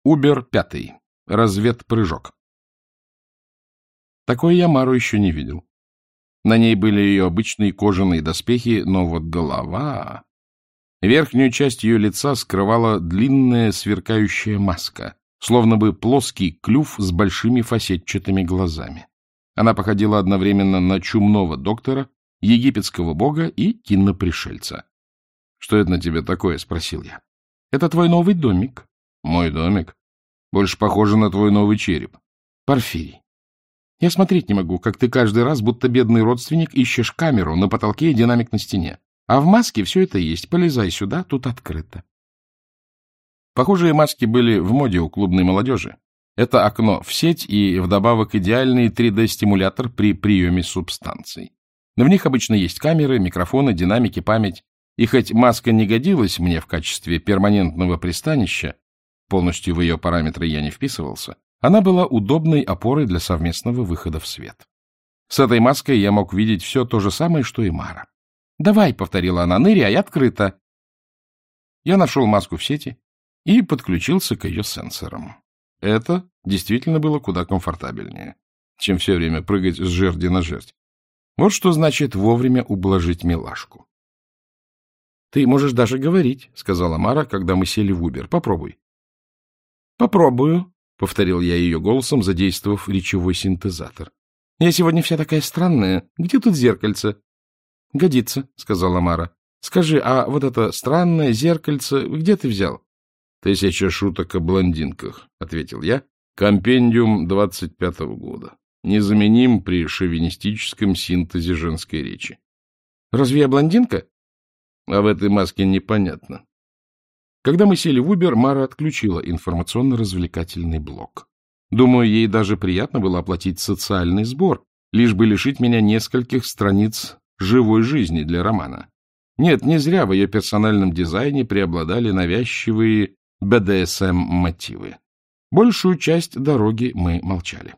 Убер-5. Разведпрыжок. Такой я Мару еще не видел. На ней были ее обычные кожаные доспехи, но вот голова... Верхнюю часть ее лица скрывала длинная сверкающая маска, словно бы плоский клюв с большими фасетчатыми глазами. Она походила одновременно на чумного доктора, египетского бога и кинопришельца. — Что это на тебе такое? — спросил я. — Это твой новый домик. — Мой домик? Больше похоже на твой новый череп. — Порфирий, я смотреть не могу, как ты каждый раз, будто бедный родственник, ищешь камеру на потолке и динамик на стене. А в маске все это есть. Полезай сюда, тут открыто. Похожие маски были в моде у клубной молодежи. Это окно в сеть и вдобавок идеальный 3D-стимулятор при приеме субстанций. В них обычно есть камеры, микрофоны, динамики, память. И хоть маска не годилась мне в качестве перманентного пристанища, полностью в ее параметры я не вписывался, она была удобной опорой для совместного выхода в свет. С этой маской я мог видеть все то же самое, что и Мара. «Давай», — повторила она, — «ныряй, открыто». Я нашел маску в сети и подключился к ее сенсорам. Это действительно было куда комфортабельнее, чем все время прыгать с жерди на жердь. Вот что значит вовремя ублажить милашку. «Ты можешь даже говорить», — сказала Мара, когда мы сели в Убер. «Попробуй». «Попробую», — повторил я ее голосом, задействовав речевой синтезатор. «Я сегодня вся такая странная. Где тут зеркальце?» «Годится», — сказала Мара. «Скажи, а вот это странное зеркальце где ты взял?» «1000 шуток о блондинках», — ответил я. «Компендиум 25-го года. Незаменим при шовинистическом синтезе женской речи». «Разве я блондинка?» «А в этой маске непонятно». Когда мы сели в Убер, Мара отключила информационно-развлекательный блок. Думаю, ей даже приятно было оплатить социальный сбор, лишь бы лишить меня нескольких страниц живой жизни для романа. Нет, не зря в ее персональном дизайне преобладали навязчивые БДСМ-мотивы. Большую часть дороги мы молчали.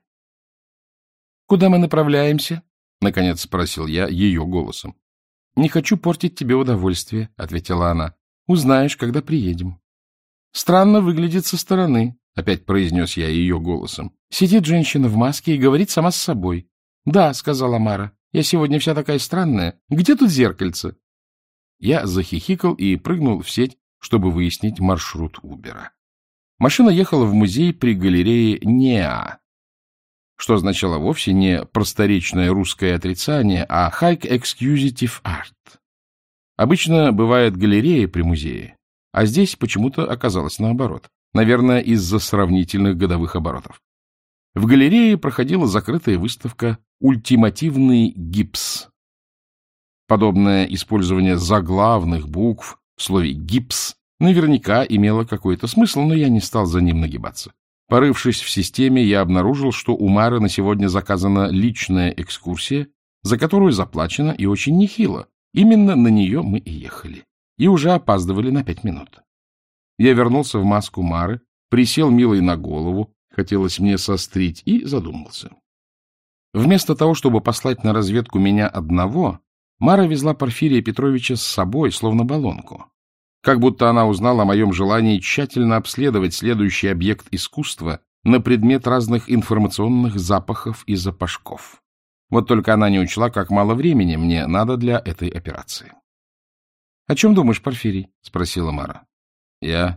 — Куда мы направляемся? — наконец спросил я ее голосом. — Не хочу портить тебе удовольствие, — ответила она. — Узнаешь, когда приедем. — Странно выглядит со стороны, — опять произнес я ее голосом. — Сидит женщина в маске и говорит сама с собой. — Да, — сказала Мара. Я сегодня вся такая странная. Где тут зеркальце? Я захихикал и прыгнул в сеть, чтобы выяснить маршрут Убера. Машина ехала в музей при галерее НЕА, что означало вовсе не просторечное русское отрицание, а High Exquisitive Art. Обычно бывает галерея при музее, а здесь почему-то оказалось наоборот. Наверное, из-за сравнительных годовых оборотов. В галерее проходила закрытая выставка «Ультимативный гипс». Подобное использование заглавных букв в слове «гипс» наверняка имело какой-то смысл, но я не стал за ним нагибаться. Порывшись в системе, я обнаружил, что у Мары на сегодня заказана личная экскурсия, за которую заплачено и очень нехило. Именно на нее мы и ехали. И уже опаздывали на 5 минут. Я вернулся в маску Мары, присел милой на голову, хотелось мне сострить, и задумался. Вместо того, чтобы послать на разведку меня одного, Мара везла Порфирия Петровича с собой, словно баллонку. Как будто она узнала о моем желании тщательно обследовать следующий объект искусства на предмет разных информационных запахов и запашков. Вот только она не учла, как мало времени мне надо для этой операции. — О чем думаешь, Порфирий? — спросила Мара. — Я...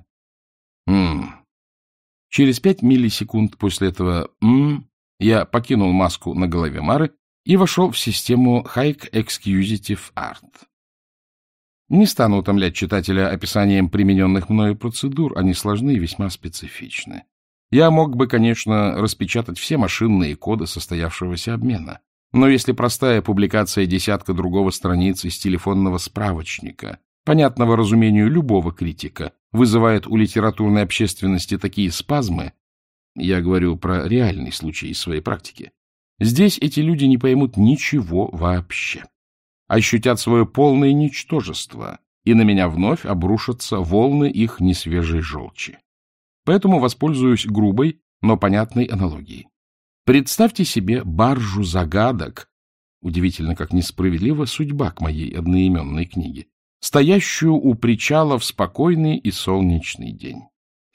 Через 5 миллисекунд после этого я покинул маску на голове Мары и вошел в систему High Exquisitive Art. Не стану утомлять читателя описанием примененных мною процедур, они сложны и весьма специфичны. Я мог бы, конечно, распечатать все машинные коды состоявшегося обмена, но если простая публикация десятка другого страниц из телефонного справочника, понятного разумению любого критика, вызывает у литературной общественности такие спазмы, я говорю про реальный случай из своей практики, здесь эти люди не поймут ничего вообще. Ощутят свое полное ничтожество, и на меня вновь обрушатся волны их несвежей желчи. Поэтому воспользуюсь грубой, но понятной аналогией. Представьте себе баржу загадок, удивительно, как несправедлива судьба к моей одноименной книге, стоящую у причала в спокойный и солнечный день.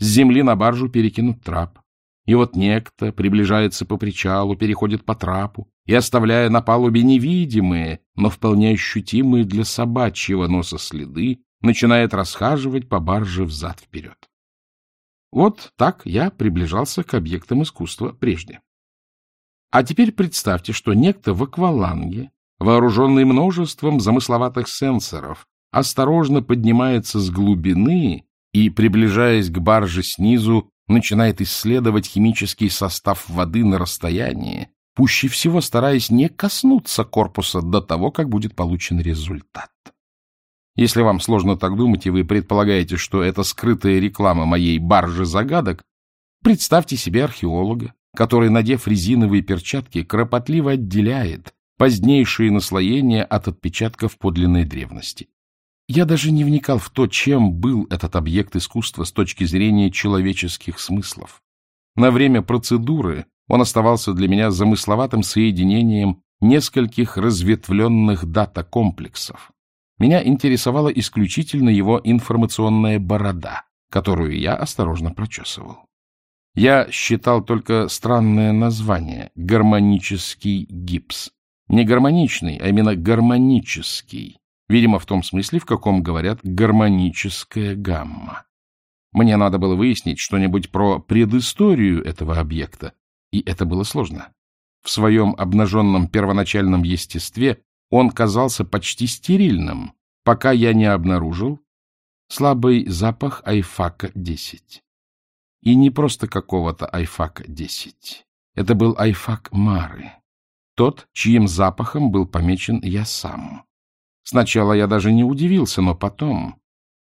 с земли на баржу перекинут трап. И вот некто приближается по причалу, переходит по трапу и, оставляя на палубе невидимые, но вполне ощутимые для собачьего носа следы, начинает расхаживать по барже взад-вперед. Вот так я приближался к объектам искусства прежде. А теперь представьте, что некто в акваланге, вооруженный множеством замысловатых сенсоров, осторожно поднимается с глубины и, приближаясь к барже снизу, начинает исследовать химический состав воды на расстоянии, пуще всего стараясь не коснуться корпуса до того, как будет получен результат. Если вам сложно так думать, и вы предполагаете, что это скрытая реклама моей баржи загадок, представьте себе археолога, который, надев резиновые перчатки, кропотливо отделяет позднейшие наслоения от отпечатков подлинной древности. Я даже не вникал в то, чем был этот объект искусства с точки зрения человеческих смыслов. На время процедуры он оставался для меня замысловатым соединением нескольких разветвленных дата-комплексов. Меня интересовала исключительно его информационная борода, которую я осторожно прочесывал. Я считал только странное название — гармонический гипс. Не гармоничный, а именно гармонический. Видимо, в том смысле, в каком говорят гармоническая гамма. Мне надо было выяснить что-нибудь про предысторию этого объекта, и это было сложно. В своем обнаженном первоначальном естестве он казался почти стерильным, пока я не обнаружил слабый запах Айфака-10. И не просто какого-то Айфака-10. Это был Айфак Мары, тот, чьим запахом был помечен я сам. Сначала я даже не удивился, но потом...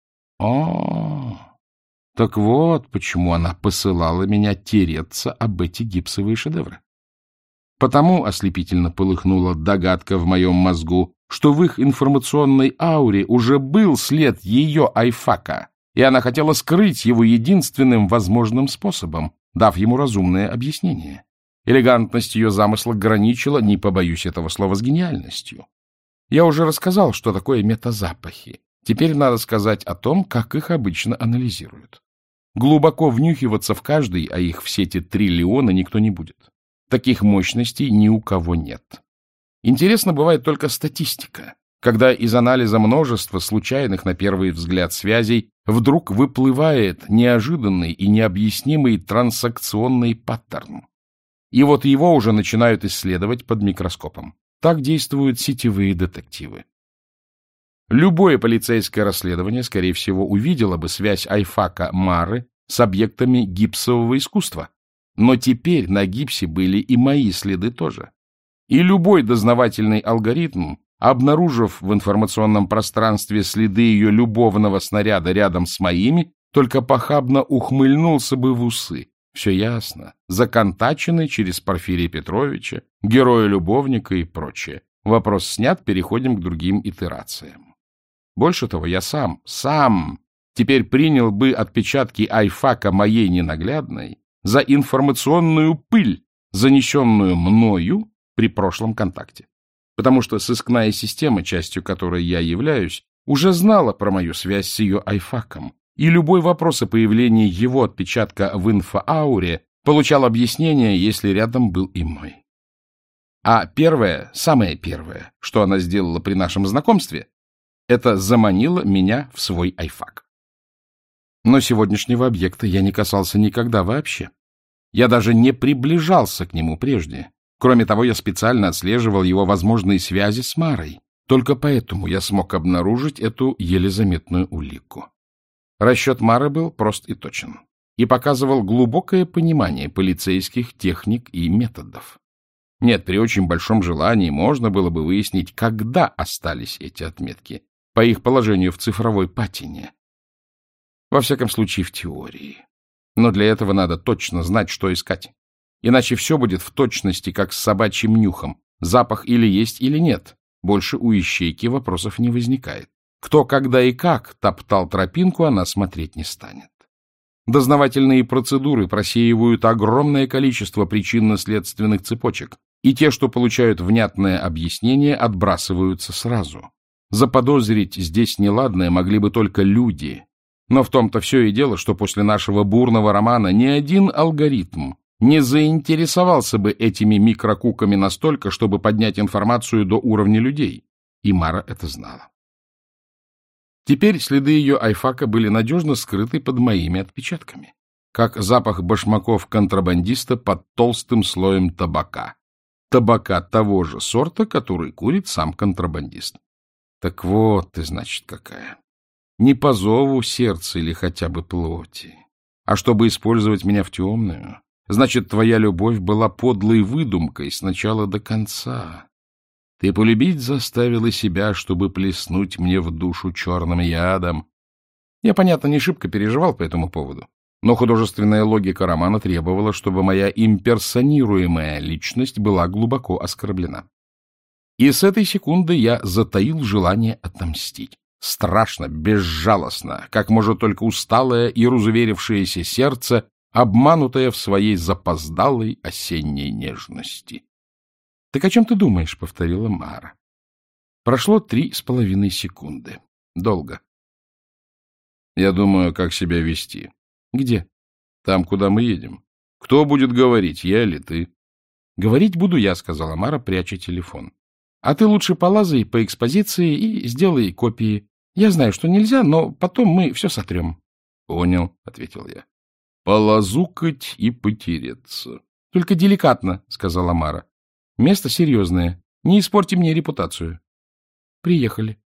Так вот, почему она посылала меня тереться об эти гипсовые шедевры. Потому ослепительно полыхнула догадка в моем мозгу, что в их информационной ауре уже был след ее Айфака, и она хотела скрыть его единственным возможным способом, дав ему разумное объяснение. Элегантность ее замысла граничила, не побоюсь этого слова, с гениальностью. Я уже рассказал, что такое метазапахи. Теперь надо сказать о том, как их обычно анализируют. Глубоко внюхиваться в каждый, а их в сети триллионы, никто не будет. Таких мощностей ни у кого нет. Интересно бывает только статистика, когда из анализа множества случайных на первый взгляд связей вдруг выплывает неожиданный и необъяснимый транзакционный паттерн. И вот его уже начинают исследовать под микроскопом. Так действуют сетевые детективы. Любое полицейское расследование, скорее всего, увидело бы связь Айфака Мары с объектами гипсового искусства. Но теперь на гипсе были и мои следы тоже. И любой дознавательный алгоритм, обнаружив в информационном пространстве следы ее любовного снаряда рядом с моими, только похабно ухмыльнулся бы в усы. Все ясно. Законтачены через Порфирия Петровича, героя-любовника и прочее. Вопрос снят, переходим к другим итерациям. Больше того, я сам теперь принял бы отпечатки Айфака моей ненаглядной за информационную пыль, занесенную мною при прошлом контакте. Потому что сыскная система, частью которой я являюсь, уже знала про мою связь с ее Айфаком, и любой вопрос о появлении его отпечатка в инфоауре получал объяснение, если рядом был и мой. А первое, самое первое, что она сделала при нашем знакомстве, это заманила меня в свой Айфак. Но сегодняшнего объекта я не касался никогда вообще. Я даже не приближался к нему прежде. Кроме того, я специально отслеживал его возможные связи с Марой. Только поэтому я смог обнаружить эту еле заметную улику. Расчет Мары был прост и точен и показывал глубокое понимание полицейских техник и методов. Нет, при очень большом желании можно было бы выяснить, когда остались эти отметки, по их положению в цифровой патине. Во всяком случае, в теории. Но для этого надо точно знать, что искать. Иначе все будет в точности, как с собачьим нюхом. Запах или есть, или нет. Больше у ищейки вопросов не возникает. Кто, когда и как топтал тропинку, она смотреть не станет. Дознавательные процедуры просеивают огромное количество причинно-следственных цепочек, и те, что получают внятное объяснение, отбрасываются сразу. Заподозрить здесь неладное могли бы только люди, Но в том-то все и дело, что после нашего бурного романа ни один алгоритм не заинтересовался бы этими микрокуками настолько, чтобы поднять информацию до уровня людей. И Мара это знала. Теперь следы ее айфака были надежно скрыты под моими отпечатками, как запах башмаков контрабандиста под толстым слоем табака. Табака того же сорта, который курит сам контрабандист. Так вот ты, значит, какая. Не по зову сердца или хотя бы плоти, а чтобы использовать меня в темную. Значит, твоя любовь была подлой выдумкой с начала до конца. Ты полюбить заставила себя, чтобы плеснуть мне в душу черным ядом. Я, понятно, не шибко переживал по этому поводу, но художественная логика романа требовала, чтобы моя имперсонируемая личность была глубоко оскорблена. И с этой секунды я затаил желание отомстить. Страшно, безжалостно, как может только усталое и разуверившееся сердце, обманутое в своей запоздалой осенней нежности. — Так о чем ты думаешь? — повторила Мара. Прошло 3,5 секунды. Долго. — Я думаю, как себя вести. — Где? — Там, куда мы едем. Кто будет говорить, я или ты? — Говорить буду я, — сказала Мара, пряча телефон. — А ты лучше полазай по экспозиции и сделай копии. Я знаю, что нельзя, но потом мы все сотрем. — Понял, — ответил я. — Полазукать и потереться. — Только деликатно, — сказала Мара. — Место серьезное. Не испорти мне репутацию. Приехали.